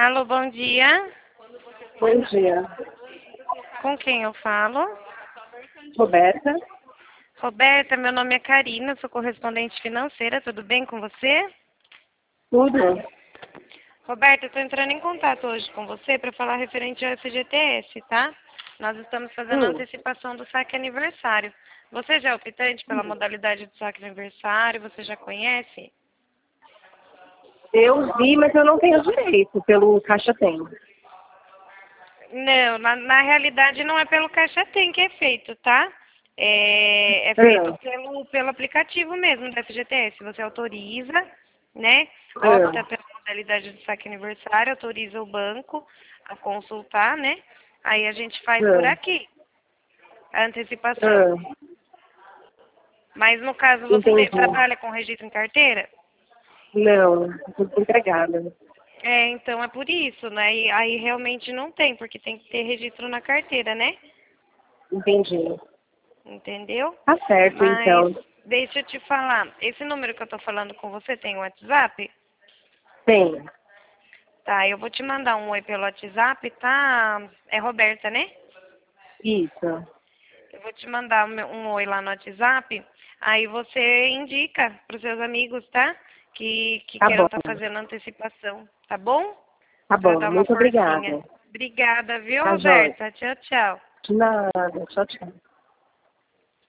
Alô, bom dia. Bom dia. Com quem eu falo? Roberta? Roberta, meu nome é Karina, sou correspondente financeira, tudo bem com você? Tudo? Roberta, eu estou entrando em contato hoje com você para falar referente ao FGTS, tá? Nós estamos fazendo a Hum. antecipação do saque aniversário. Você já é optante pela modalidade do saque aniversário? Você já conhece? Eu vi, mas eu não tenho direito pelo Caixa Tem. Não, na realidade não é pelo Caixa Tem que é feito, tá? É feito pelo aplicativo mesmo do FGTS. Você autoriza, né? Opta pela modalidade do saque aniversário, autoriza o banco a consultar, né? Aí a gente faz por aqui a antecipação. Mas no caso você Entendi. trabalha com registro em carteira? Não, estou desempregada. É, então é por isso, né? E aí realmente não tem, porque tem que ter registro na carteira, né? Entendi. Entendeu? Tá certo, Mas então. deixa eu te falar, esse número que eu tô falando com você tem WhatsApp? Tem. Tá, eu vou te mandar um oi pelo WhatsApp, tá? É Roberta, né? Isso. Eu vou te mandar um oi lá no WhatsApp, aí você indica pros seus amigos, tá? Que Tá queiram bom. estar fazendo antecipação, tá bom? Tá Pra bom. dar uma Muito forcinha. obrigada. Obrigada, viu, Tá jóia. Roberta? Tchau, tchau. De nada. Tchau, tchau.